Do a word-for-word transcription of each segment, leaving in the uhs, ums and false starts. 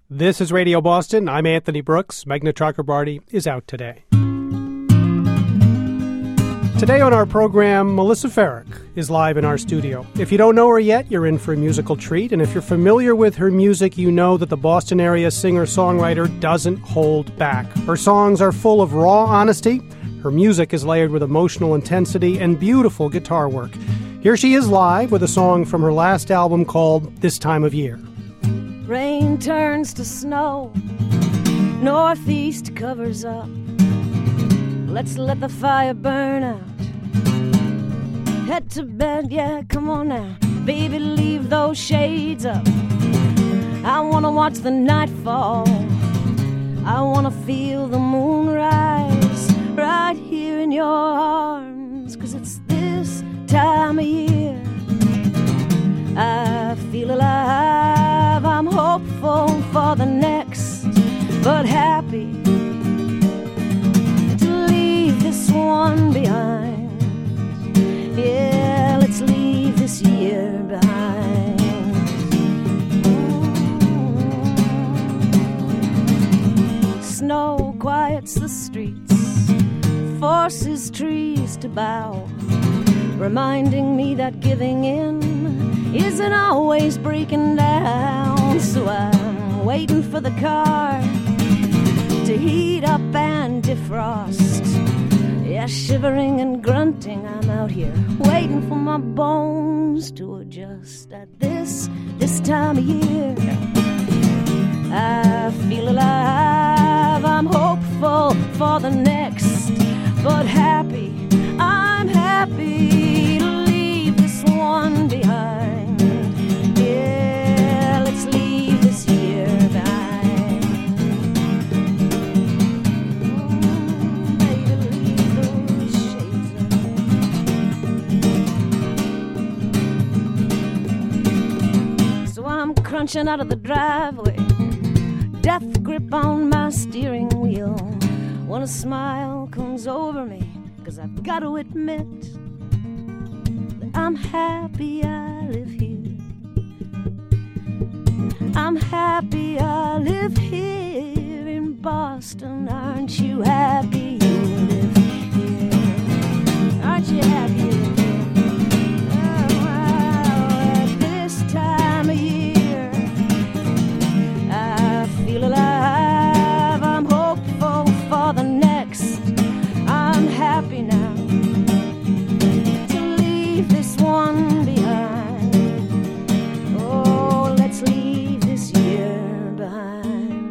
This is Radio Boston. I'm Anthony Brooks. Meghna Chakrabarty is out today. Today on our program, Melissa Ferrick is live in our studio. If you don't know her yet, you're in for a musical treat. And if you're familiar with her music, you know that the Boston area singer-songwriter doesn't hold back. Her songs are full of raw honesty. Her music is layered with emotional intensity and beautiful guitar work. Here she is live with a song from her last album called This Time of Year. Rain turns to snow, northeast covers up. Let's let the fire burn out. Head to bed, yeah, come on now. Baby, leave those shades up. I wanna watch the night fall. I wanna feel the moon rise right here in your arms. Cause it's this time of year I feel alive. I'm hopeful for the next, but happy this one behind. Yeah, let's leave this year behind. Mm-hmm. Snow quiets the streets, forces trees to bow, reminding me that giving in isn't always breaking down. So I'm waiting for the car to heat up and defrost. Yeah, shivering and grunting, I'm out here waiting for my bones to adjust. At this, this time of year I feel alive. I'm hopeful for the next, but happy, I'm happy to leave this one behind. Yeah, let's leave this year behind. Crunching out of the driveway, death grip on my steering wheel. When a smile comes over me, cause I've got to admit that I'm happy I live here. I'm happy I live here in Boston. Aren't you happy you live here? Aren't you happy you live here? Oh, wow, at this time of year feel alive. I'm hopeful for the next. I'm happy now to leave this one behind. Oh, let's leave this year behind.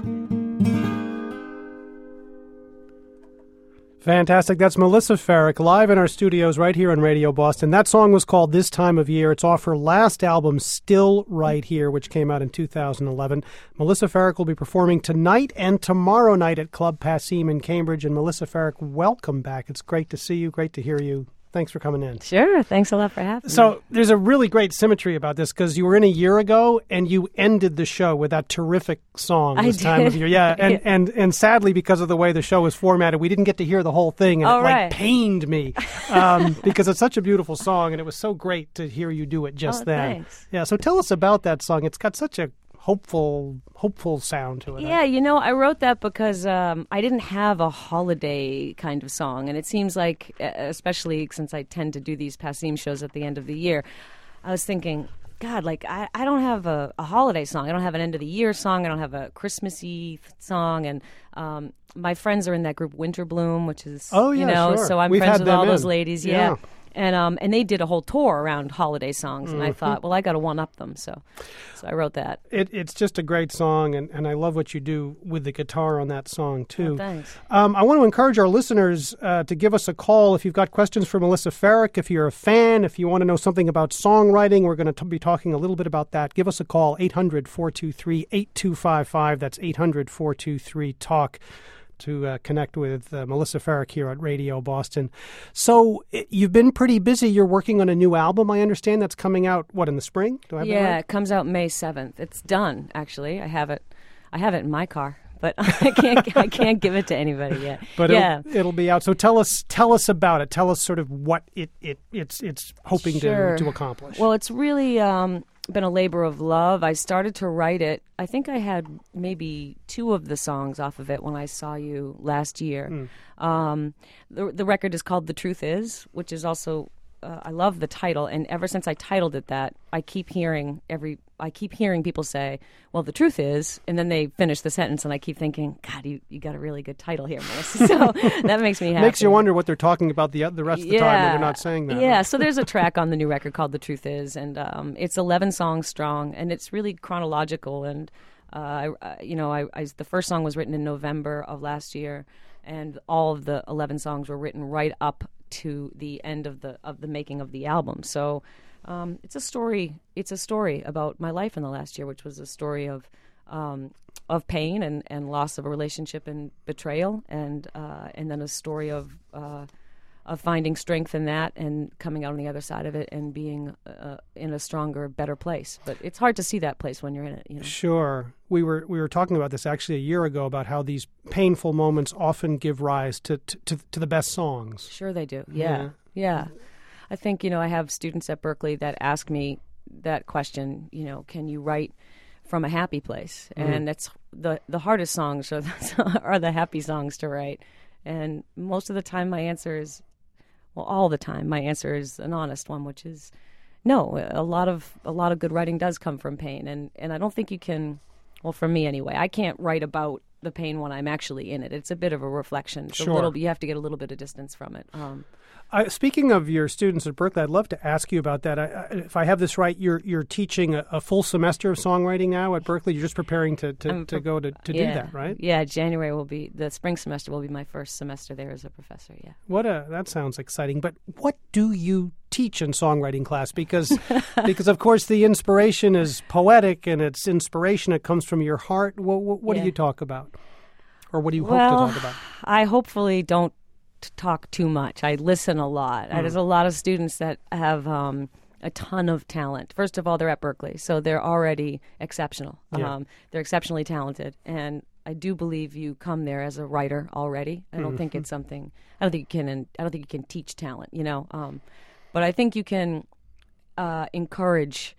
Fantastic. That's Melissa Ferrick live in our studios right here on Radio Boston. That song was called This Time of Year. It's off her last album, Still Right Here, which came out in two thousand eleven. Melissa Ferrick will be performing tonight and tomorrow night at Club Passim in Cambridge. And Melissa Ferrick, welcome back. It's great to see you. Great to hear you. Thanks for coming in. Sure. Thanks a lot for having so, me. So there's a really great symmetry about this because you were in a year ago and you ended the show with that terrific song this I time did. of year. Yeah, and, yeah. and and sadly, because of the way the show was formatted, we didn't get to hear the whole thing, and oh, it right. like pained me um, because it's such a beautiful song, and it was so great to hear you do it just oh, then. Thanks. Yeah, so tell us about that song. It's got such a hopeful, hopeful sound to it. Yeah, you know, I wrote that because um, I didn't have a holiday kind of song, and it seems like, especially since I tend to do these Passim shows at the end of the year, I was thinking, God, like, I, I don't have a, a holiday song. I don't have an end-of-the-year song. I don't have a Christmassy song, and um, my friends are in that group Winter Bloom, which is, oh, yeah, you know, sure. so I'm We've friends had with all them those in. ladies, yeah. yeah. And um and they did a whole tour around holiday songs, and mm-hmm. I thought, well, I got to one up them, so so I wrote that. It, it's just a great song, and, and I love what you do with the guitar on that song too. Oh, thanks. Um, I want to encourage our listeners uh, to give us a call if you've got questions for Melissa Ferrick. If you're a fan, if you want to know something about songwriting, we're going to be talking a little bit about that. Give us a call, eight hundred, four two three, eight two five five. That's eight hundred, four two three, talk. To uh, connect with uh, Melissa Ferrick here at Radio Boston. So it, you've been pretty busy. You're working on a new album, I understand. That's coming out, what, in the spring? Do I have yeah, that right? It comes out May seventh. It's done, actually. I have it. I have it in my car, but I can't. I can't give it to anybody yet. But yeah. it'll, it'll be out. So tell us, tell us about it. Tell us sort of what it, it it's it's hoping sure. to to accomplish. Well, it's really. Um, been a labor of love. I started to write it. I think I had maybe two of the songs off of it when I saw you last year. Mm. Um, the, the record is called The Truth Is, which is also, uh, I love the title. And ever since I titled it that, I keep hearing every, I keep hearing people say, well, the truth is, and then they finish the sentence, and I keep thinking, God, you, you got a really good title here, Melissa. So that makes me happy. Makes you wonder what they're talking about the the rest of the yeah. time when they're not saying that. Yeah, right? So there's a track on the new record called The Truth Is, and um, it's eleven songs strong, and it's really chronological. And, uh, I, you know, I, I, the first song was written in November of last year, and all of the eleven songs were written right up to the end of the of the making of the album. So um, it's a story. It's a story about my life in the last year, which was a story of um, of pain and, and loss of a relationship and betrayal, and uh, and then a story of uh, of finding strength in that and coming out on the other side of it and being uh, in a stronger, better place. But it's hard to see that place when you're in it. You know? Sure. We were we were talking about this actually a year ago about how these painful moments often give rise to to, to, to the best songs. Sure they do. Yeah. yeah. Yeah. I think, you know, I have students at Berkeley that ask me that question, you know, can you write from a happy place? Mm. And that's the the hardest songs are the, are the happy songs to write. And most of the time my answer is, well, all the time my answer is an honest one, which is no. A lot of a lot of good writing does come from pain, and, and I don't think you can, well, for me anyway, I can't write about the pain when I'm actually in it. It's a bit of a reflection. It's sure. a little, you have to get a little bit of distance from it. Um, Uh, speaking of your students at Berkeley, I'd love to ask you about that. I, I, if I have this right, you're you're teaching a, a full semester of songwriting now at Berkeley. You're just preparing to, to, pre- to go to, to yeah, do that, right? Yeah, January will be, the spring semester will be my first semester there as a professor, yeah. What a, that sounds exciting. But what do you teach in songwriting class? Because, because of course, the inspiration is poetic, and it's inspiration that comes from your heart. What, what, what yeah. do you talk about? Or what do you hope well, to talk about? I hopefully don't to talk too much. I listen a lot. Mm. There's a lot of students that have um, a ton of talent. First of all, they're at Berkeley, so they're already exceptional. Yeah. Um, they're exceptionally talented, and I do believe you come there as a writer already. I don't mm-hmm. think it's something. I don't think you can. I don't think you can teach talent. You know, um, but I think you can uh, encourage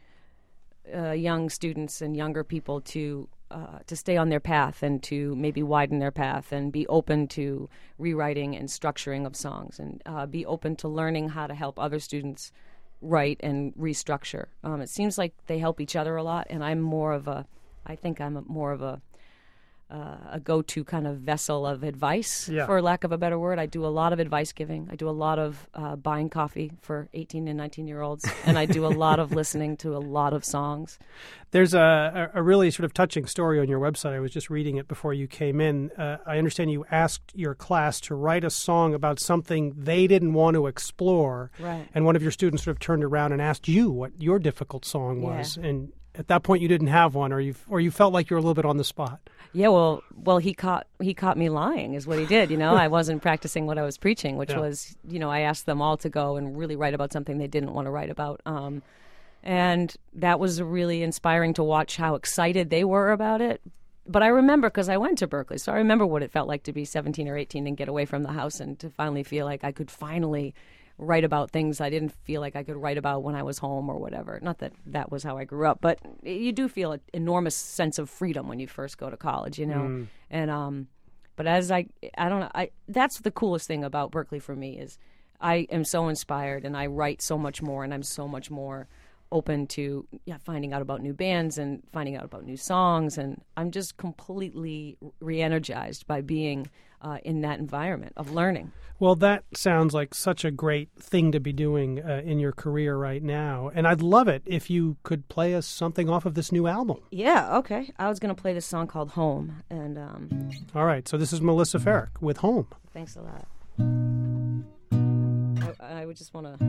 uh, young students and younger people to. Uh, to stay on their path and to maybe widen their path and be open to rewriting and structuring of songs, and uh, be open to learning how to help other students write and restructure. Um, it seems like they help each other a lot, and I'm more of a, I think I'm a, more of a, uh, a go-to kind of vessel of advice, yeah. for lack of a better word. I do a lot of advice giving. I do a lot of uh, buying coffee for eighteen and nineteen-year-olds, and I do a lot of listening to a lot of songs. There's a, a really sort of touching story on your website. I was just reading it before you came in. Uh, I understand you asked your class to write a song about something they didn't want to explore, right. and one of your students sort of turned around and asked you what your difficult song was, yeah. and at that point you didn't have one, or you or you felt like you were a little bit on the spot. Yeah, well, well, he caught he caught me lying, is what he did. You know, I wasn't practicing what I was preaching, which yeah. was, you know, I asked them all to go and really write about something they didn't want to write about. Um, And that was really inspiring to watch how excited they were about it. But I remember, because I went to Berkeley, so I remember what it felt like to be seventeen or eighteen and get away from the house and to finally feel like I could finally write about things I didn't feel like I could write about when I was home or whatever. Not that that was how I grew up, but you do feel an enormous sense of freedom when you first go to college, you know. Mm. And um, but as I, I don't know, I that's the coolest thing about Berkeley for me is I am so inspired and I write so much more and I'm so much more open to yeah, finding out about new bands and finding out about new songs, and I'm just completely re-energized by being uh, in that environment of learning. Well, that sounds like such a great thing to be doing uh, in your career right now, and I'd love it if you could play us something off of this new album. Yeah, okay. I was going to play this song called Home, and um, all right, so this is Melissa Ferrick with Home. Thanks a lot. I, I would just want to...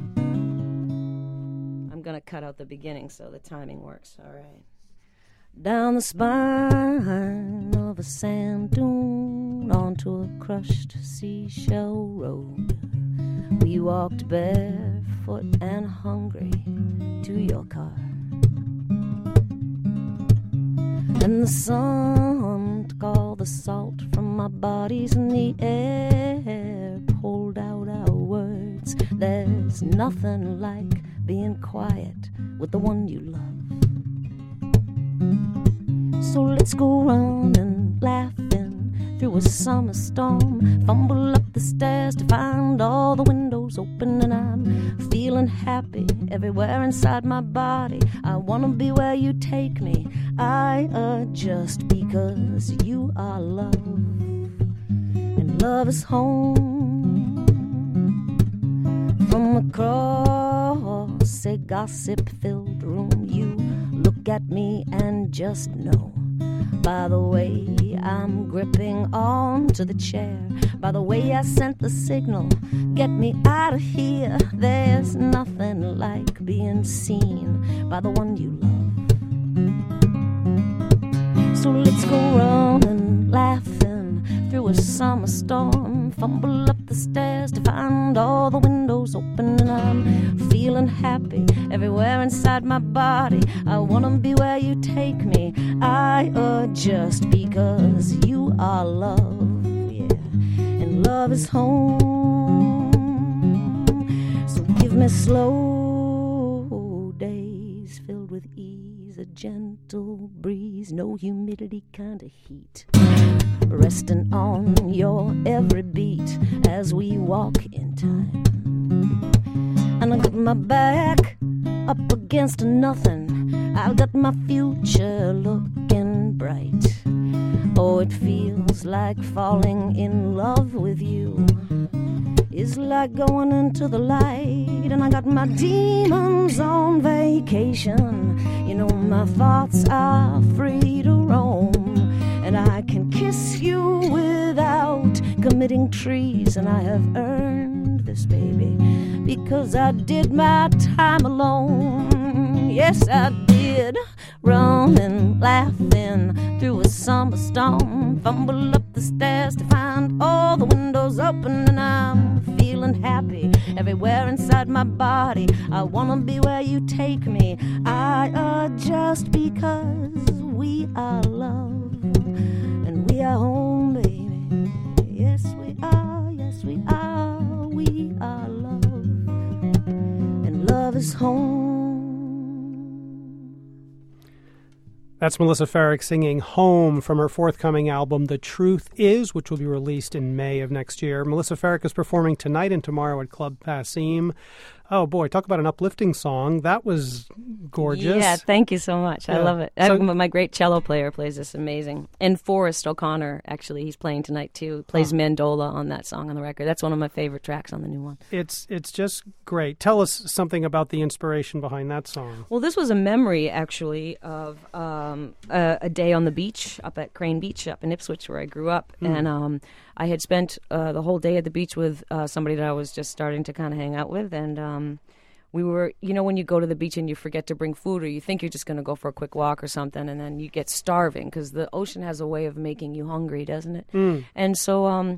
I'm going to cut out the beginning so the timing works. All right. Down the spine of a sand dune onto a crushed seashell road, we walked barefoot and hungry to your car. And the sun took all the salt from our bodies, and the air pulled out our words. There's nothing like being quiet with the one you love. So let's go running, laughing through a summer storm. Fumble up the stairs to find all the windows open, and I'm feeling happy everywhere inside my body. I wanna be where you take me. I adjust because you are love, and love is home. From across a gossip-filled room, you look at me and just know, by the way I'm gripping onto the chair, by the way I sent the signal, get me out of here. There's nothing like being seen by the one you love. So let's go running, laughing through a summer storm. Fumble up the stairs to find all the windows open, and I'm feeling happy everywhere inside my body. I wanna be where you take me. I adjust because you are love, yeah, and love is home. So give me slow days filled with ease, a gentle breeze, no humidity, kind of heat, resting on your every beat as we walk in time. And I got my back up against nothing, I've got my future looking bright. Oh, it feels like falling in love with you is like going into the light. And I got my demons on vacation, you know my thoughts are free to roam. And I can kiss you without committing treason. And I have earned this, baby, because I did my time alone. Yes, I did. Running, laughing through a summer storm. Fumble up the stairs to find all the windows open, and I'm feeling happy everywhere inside my body. I wanna be where you take me. I adjust because we are love, and we are home, baby. Yes, we are, yes, we are, we are love, and love is home. That's Melissa Ferrick singing Home from her forthcoming album, The Truth Is, which will be released in May of next year. Melissa Ferrick is performing tonight and tomorrow at Club Passim. Oh, boy, talk about an uplifting song. That was gorgeous. Yeah, thank you so much. Yeah. I love it. So, I, my great cello player plays this amazing. And Forrest O'Connor, actually, he's playing tonight, too. He plays huh. Mandola on that song on the record. That's one of my favorite tracks on the new one. It's it's just great. Tell us something about the inspiration behind that song. Well, this was a memory, actually, of um, a, a day on the beach up at Crane Beach up in Ipswich, where I grew up. Mm. And um, I had spent uh, the whole day at the beach with uh, somebody that I was just starting to kind of hang out with. And um, we were, you know, when you go to the beach and you forget to bring food, or you think you're just going to go for a quick walk or something, and then you get starving because the ocean has a way of making you hungry, doesn't it? Mm. And so um,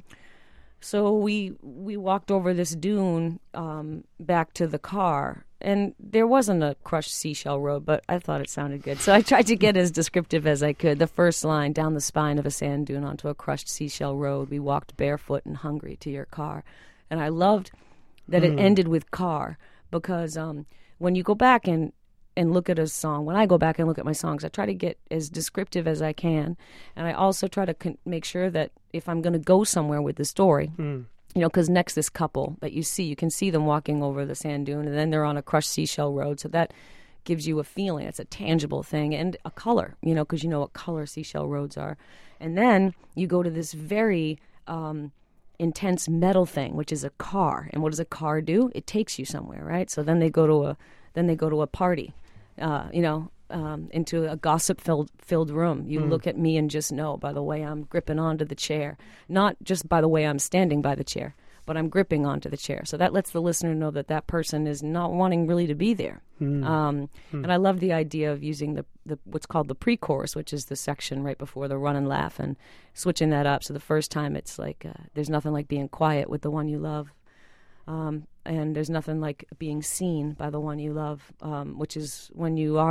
so we we walked over this dune um, back to the car. And there wasn't a crushed seashell road, but I thought it sounded good. So I tried to get as descriptive as I could. The first line, down the spine of a sand dune onto a crushed seashell road, we walked barefoot and hungry to your car. And I loved that mm. it ended with car, because um, when you go back and, and look at a song, when I go back and look at my songs, I try to get as descriptive as I can. And I also try to con- make sure that if I'm going to go somewhere with the story, mm. you know, because next this couple that you see, you can see them walking over the sand dune, and then they're on a crushed seashell road. So that gives you a feeling. It's a tangible thing, and a color, you know, because you know what color seashell roads are. And then you go to this very um, intense metal thing, which is a car. And what does a car do? It takes you somewhere, right? So then they go to a then they go to a party, uh, you know. Um, into a gossip-filled filled room. You mm. look at me and just know by the way I'm gripping onto the chair, not just by the way I'm standing by the chair, but I'm gripping onto the chair. So that lets the listener know that that person is not wanting really to be there. Mm. Um, mm. And I love the idea of using the, the what's called the pre-chorus, which is the section right before the run and laugh, and switching that up. So the first time it's like, uh, there's nothing like being quiet with the one you love. Um, and there's nothing like being seen by the one you love, um, which is when you are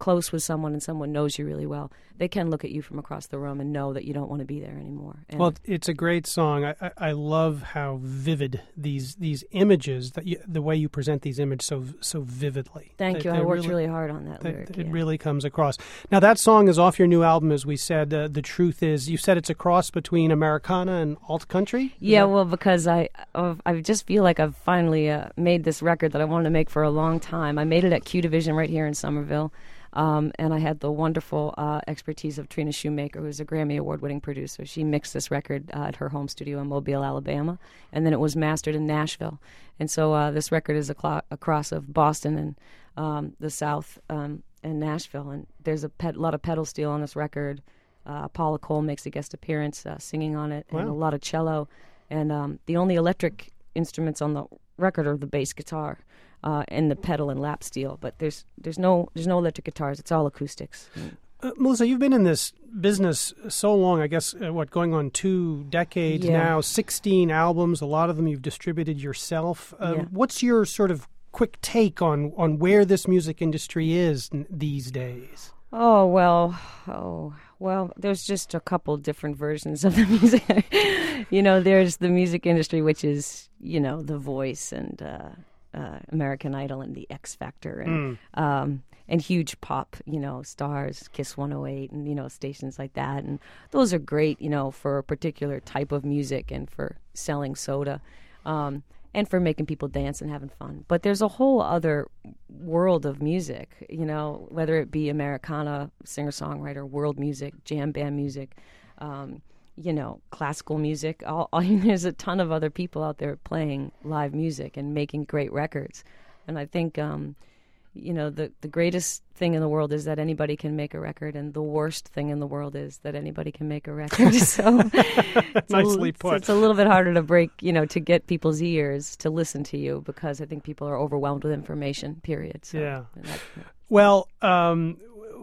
close with someone and someone knows you really well, they can look at you from across the room and know that you don't want to be there anymore. And well, it's a great song. I, I, I love how vivid these these images, that you, the way you present these images so so vividly. Thank they, you. I worked really, really hard on that they, lyric. It yeah. really comes across. Now, that song is off your new album, as we said. Uh, the truth is, you said it's a cross between Americana and alt country? Is yeah, that... well, because I uh, I just feel like I've finally uh, made this record that I wanted to make for a long time. I made it at Q Division right here in Somerville. Um, and I had the wonderful uh, expertise of Trina Shoemaker, who's a Grammy Award-winning producer. She mixed this record uh, at her home studio in Mobile, Alabama, and then it was mastered in Nashville. And so uh, this record is a, cl- a cross of Boston and um, the South um, and Nashville. And there's a ped- lot of pedal steel on this record. Uh, Paula Cole makes a guest appearance uh, singing on it, and wow. a lot of cello. And um, the only electric instruments on the record are the bass guitar. Uh, and the pedal and lap steel, but there's there's no there's no electric guitars. It's all acoustics. Uh, Melissa, you've been in this business so long. I guess uh, what going on two decades yeah. now. Sixteen albums. A lot of them you've distributed yourself. Uh, Yeah. What's your sort of quick take on on where this music industry is n- these days? Oh well, oh well. There's just a couple different versions of the music. You know, there's the music industry, which is you know The Voice and. Uh, Uh, American Idol and the X Factor and Mm. um, and huge pop, you know, stars, Kiss one oh eight and, you know, stations like that. And those are great, you know, for a particular type of music and for selling soda um, and for making people dance and having fun. But there's a whole other world of music, you know, whether it be Americana, singer-songwriter, world music, jam band music, um, you know, classical music. All, all, there's a ton of other people out there playing live music and making great records. And I think, um, you know, the, the greatest thing in the world is that anybody can make a record, and the worst thing in the world is that anybody can make a record. So it's Nicely a, put. It's a little bit harder to break, you know, to get people's ears to listen to you, because I think people are overwhelmed with information, period. So, Yeah. that, Well, um,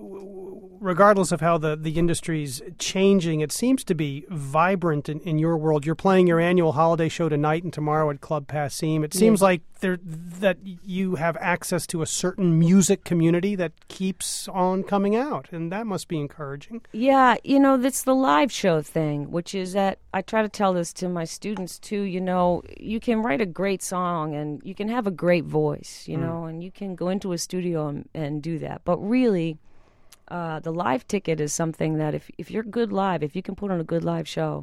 regardless of how the, the industry's changing, it seems to be vibrant in, in your world. You're playing your annual holiday show tonight and tomorrow at Club Passim. It seems Yeah. like there that you have access to a certain music community that keeps on coming out, and that must be encouraging. Yeah, you know, that's the live show thing, which is that I try to tell this to my students too. You know, you can write a great song and you can have a great voice, you mm. know, and you can go into a studio and, and do that. But really, uh, the live ticket is something that if if you're good live, if you can put on a good live show,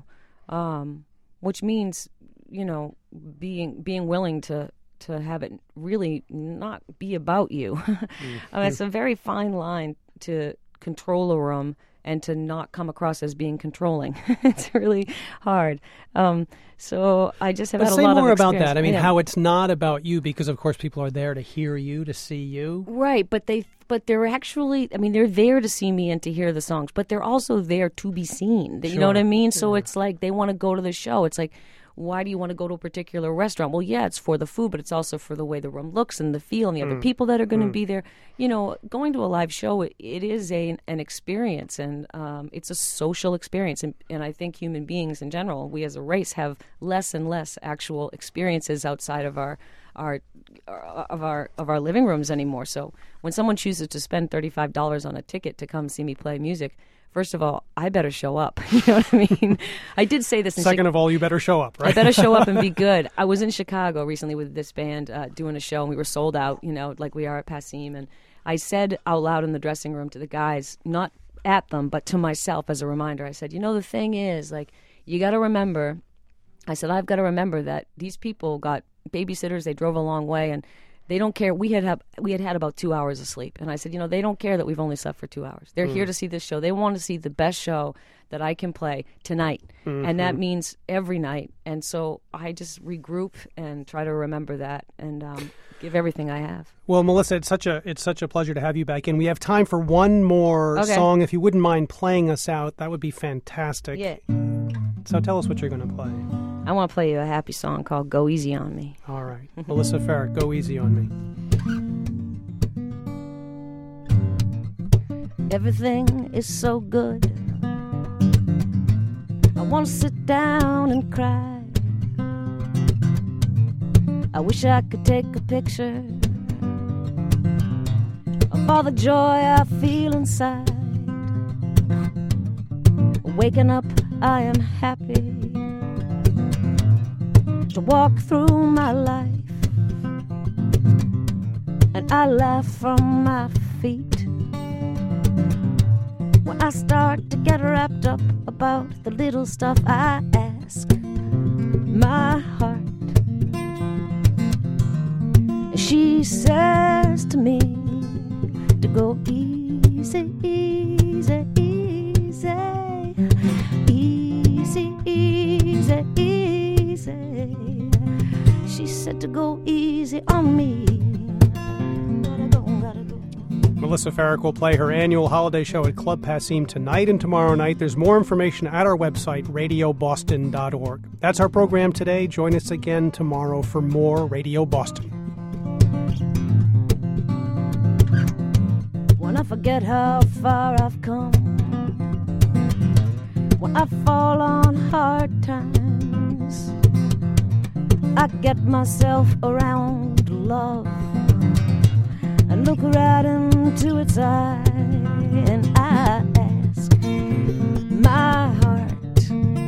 um, which means, you know, being being willing to. to have it really not be about you. mm. I mean, it's a very fine line to control a room and to not come across as being controlling. It's really hard. Um, so I just have but had a say lot more of about that. I mean, yeah. how it's not about you, because of course people are there to hear you, to see you. Right, but they but they're actually, I mean, they're there to see me and to hear the songs, but they're also there to be seen. You Sure. know what I mean? So yeah. it's like they want to go to the show. It's like, why do you want to go to a particular restaurant? Well, yeah, it's for the food, but it's also for the way the room looks and the feel and the mm. other people that are going to mm. be there. You know, going to a live show, it, it is a, an experience, and um, it's a social experience. And, and I think human beings in general, we as a race, have less and less actual experiences outside of our our of our of our living rooms anymore. So when someone chooses to spend thirty-five dollars on a ticket to come see me play music, first of all, I better show up. You know what I mean? I did say this in Second Chi- of all, you better show up, right? I better show up and be good. I was in Chicago recently with this band uh, doing a show, and we were sold out, you know, like we are at Passim. And I said out loud in the dressing room to the guys, not at them, but to myself as a reminder, I said, you know, the thing is, like, you got to remember, I said, I've got to remember that these people got babysitters, they drove a long way, and they don't care. We had have, we had had about two hours of sleep. And I said, you know, they don't care that we've only slept for two hours. They're mm. here to see this show. They want to see the best show that I can play tonight. Mm-hmm. And that means every night. And so I just regroup and try to remember that and um, give everything I have. Well, Melissa, it's such a it's such a pleasure to have you back in. We have time for one more okay. song. If you wouldn't mind playing us out, that would be fantastic. Yeah. So tell us what you're going to play. I want to play you a happy song called Go Easy on Me. All right. Melissa Ferrick, Go Easy on Me. Everything is so good. I want to sit down and cry. I wish I could take a picture of for the joy I feel inside. Waking up, I am happy to walk through my life, and I laugh from my feet when I start to get wrapped up about the little stuff I ask my heart. She says to me to go easy, easy, easy, easy, easy, easy. She said to go easy on me. Gotta go, gotta go. Melissa Farrick will play her annual holiday show at Club Passim tonight and tomorrow night. There's more information at our website, radio boston dot org. That's our program today. Join us again tomorrow for more Radio Boston. When I forget how far I've come, when I fall on hard times, I get myself around love and look right into its eye, and I ask my heart.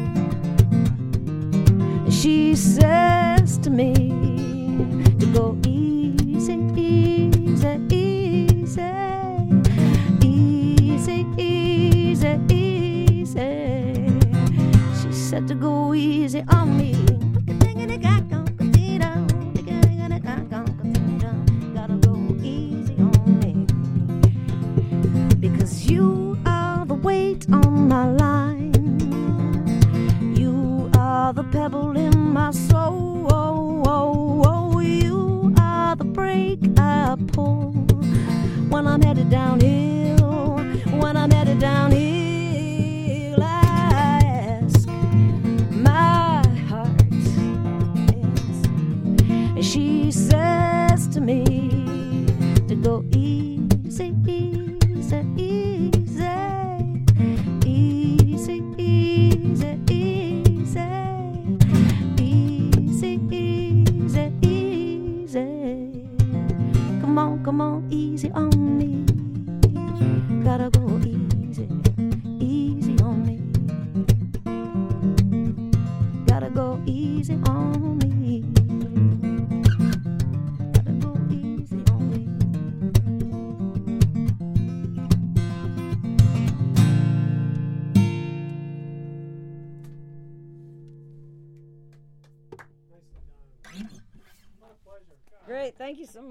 She says to me to go easy, easy, easy, easy, easy, easy. She said to go easy on me. You are the weight on my line. You are the pebble in my soul. Oh, oh, oh. You are the brake I pull when I'm headed downhill. When I'm headed downhill, I ask my heart. Yes. She says to me to go easy, easy, easy. Come on, easy on me. Gotta go easy, easy on me. Gotta go easy on me. Gotta go easy on me. Great, thank you so much.